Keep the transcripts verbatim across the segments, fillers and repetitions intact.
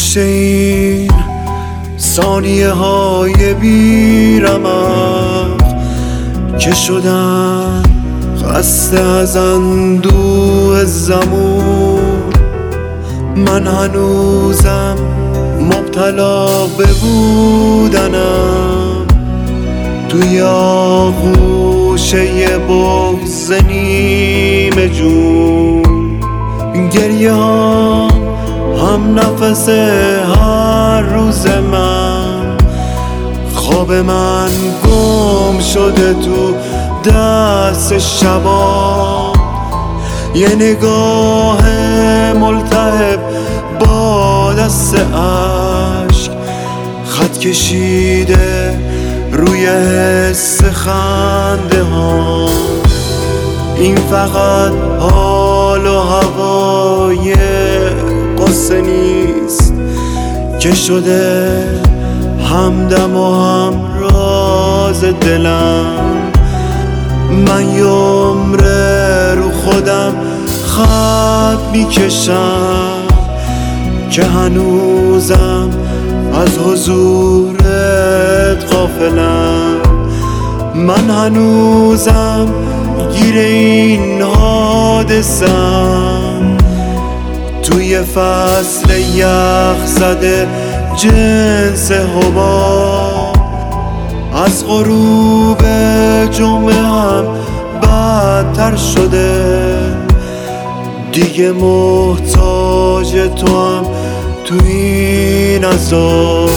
میشه این ثانیه های بیرمق که شدن خسته از اندوه زمون. من هنوزم مبتلا به بودنم توی آغوشه بغض نیمه جون. گریه ها هم نفس هر روز من، خواب من گم شده تو دست شبا. یه نگاه ملتهب با دست عشق، خط کشیده روی حس خنده ها. این فقط حال و هوای قصه نیست که شده همدم و هم راز دلم. من یه عمره رو خودم خط میکشم که هنوزم از حضورت غافلم. من هنوزم گیر این حادثم، توی فصل یخ زده جنس حباب. از غروب جمعه هم بدتر شده، دیگه محتاج تو هم تو این عذاب.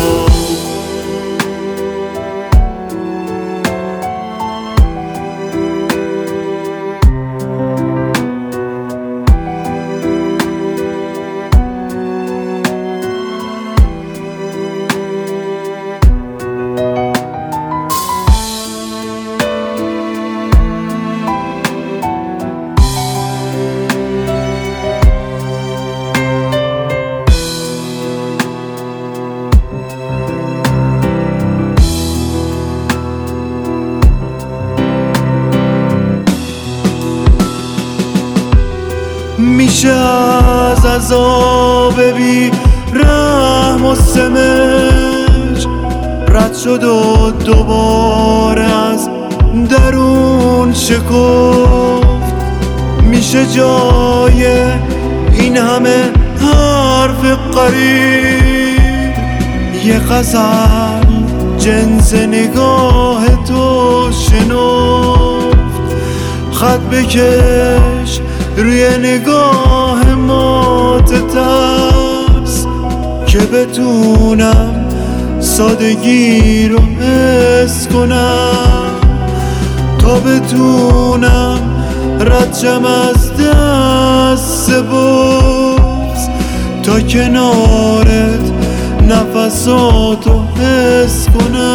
میشه از عذاب بی رحم و سمج رد شد و دوباره از درون شکفت. میشه جای این همه حرف قریب یه غزل جنس نگاه تو شنفت. خط بکش روی نگاه مات ترس که بتونم سادگی رو حس کنم، تا بتونم ردشم از دست بغض، تا کنارت نفساتو حس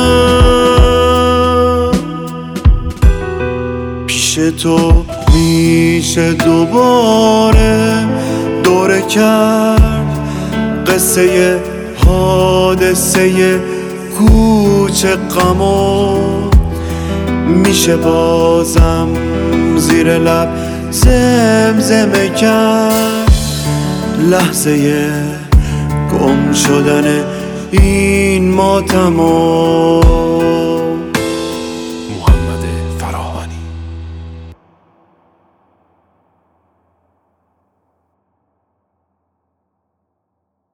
کنم. پیش تو میشه دوباره دوره کرد قصه حادثه کوچه غمو. میشه بازم زیر لب زمزمه کرد لحظه گم شدن این ماتمو.